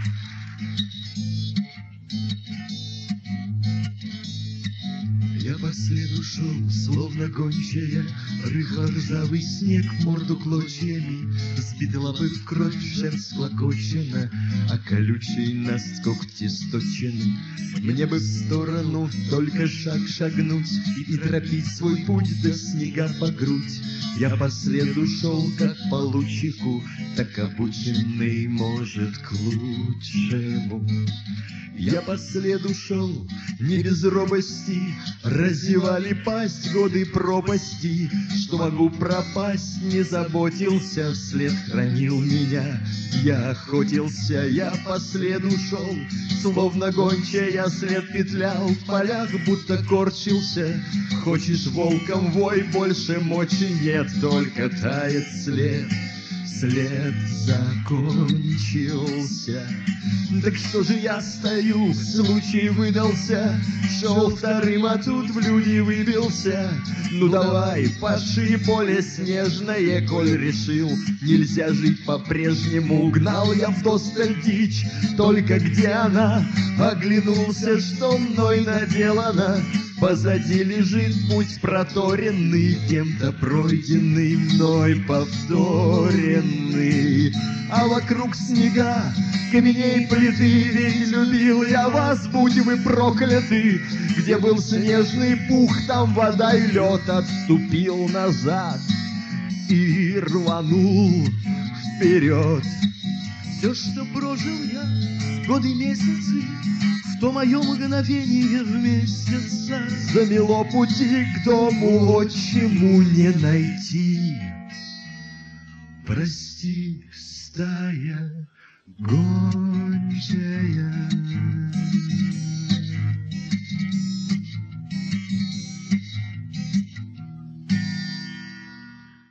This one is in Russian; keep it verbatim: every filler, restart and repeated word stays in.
Я по следу шел, словно гончая, рыхло ржавый снег морду клочьями, сбиты лапы в кровь, шерсть склокочена, а колючий носкок сточен. Мне бы в сторону только шаг шагнуть и торопить свой путь до снега по грудь. Я по следу шел, как по лучику, так обученный, может, к лучшему. Я по следу шел, не без робости, разевали пасть годы пропасти. Что могу пропасть, не заботился, вслед хранил меня. Я охотился, я по следу шел, словно гончая след петлял в полях, будто корчился. Хочешь волком вой, больше мочи нет, только тает след. След закончился. Так что же я стою, случай выдался, шел вторым, а тут в люди выбился. Ну давай, паши поле снежное, коль решил, нельзя жить по-прежнему. Гнал я вдосталь дичь, только где она? Оглянулся, что мной наделано. Позади лежит путь проторенный, кем-то пройденный, мной повторенный. А вокруг снега, каменей плиты, ведь любил я вас, будь вы прокляты. Где был снежный пух, там вода и лед, отступил назад и рванул вперед. Все, что прожил я, годы, месяцы, в то мое мгновение в месяца замело пути к дому, отчему не найти. Прости, стая гончая.